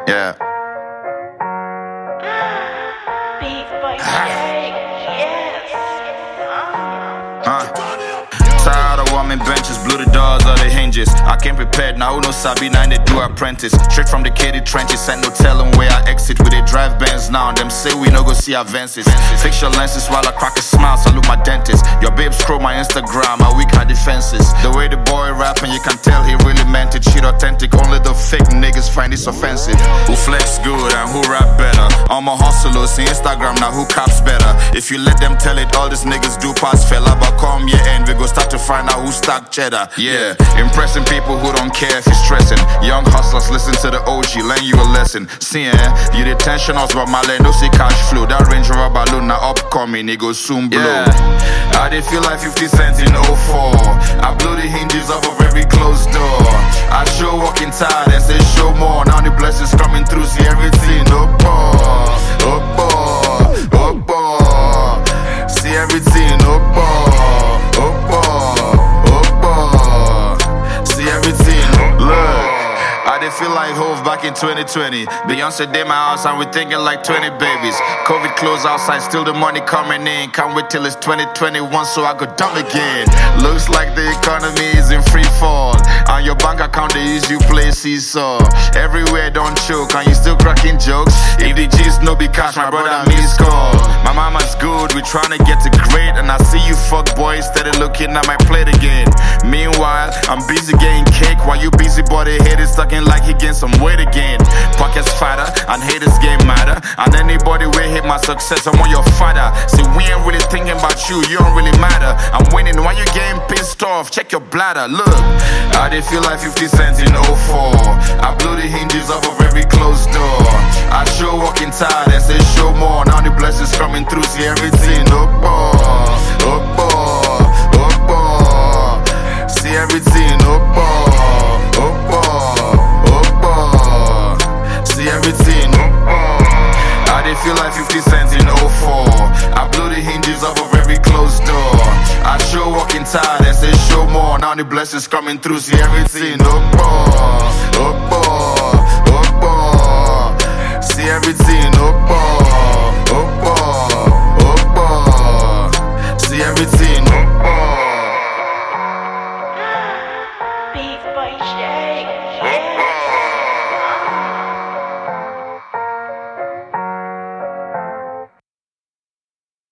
Yeah. Beat by Drake, yes. Tired of warming benches, blew the doors of the hinges. I came prepared, now who knows Sabi, now they do apprentice. Straight from the KD trenches, ain't no telling where I exit. With they drive bands now, and them say we no go see advances. Fix your lenses while I crack a smile, salute my dentist. Your babe scroll my Instagram, I weak her defenses. The way the boy rapping, you can tell he really meant it. Shit authentic, only the fake niggas find this offensive. Who flex good and who rap better? All my hustlers see Instagram, now who caps better? If you let them tell it, all these niggas do pass fella. But come your end, we go start to find out who stack cheddar. Yeah, impressing people who don't care if you're stressing. Young hustlers, listen to the OG, learn you a lesson. See, you the tension us, but my land no see cash flow. That Range Rover balloon now upcoming, it go soon blow. Yeah. I did feel like 50 cents in 04. I blew the hinges off of every closed door. I show walking tired and say show more. Now the blessings coming through, see everything up, up, up, see everything up, see everything. Look, I did feel like Hove back in 2020. Beyonce did my house and we thinking like 20 babies. COVID closed outside, still the money coming in. Can't wait till it's 2021 so I go dumb again. Looks like the economy is in free fall. On your bank account they use you play seesaw. Everywhere don't choke and you still cracking jokes. If the G's no be cash, my brother miss call. My mama's good, we tryna get to great. And I see you fuck boys steady looking at my plate again. Meanwhile, I'm busy getting cake while you busy boy the head is talking like he gained some weight again. Pockets fatter and haters game matter. And anybody will hit my success, I'm on your father. See, we ain't really thinking about you, you don't really matter. I'm winning while you getting pissed off, check your bladder. Look, I did feel like 50 cents in 04. I blew the hinges off of every closed door. I show walking tired and say show more. Now the blessings coming through, see everything up, up, see everything up, see everything. I did feel like 50 cents in 04. I blew the hinges off of every closed door. I show walking tired and say show more. Now the blessings coming through, see everything up, see everything up, see everything.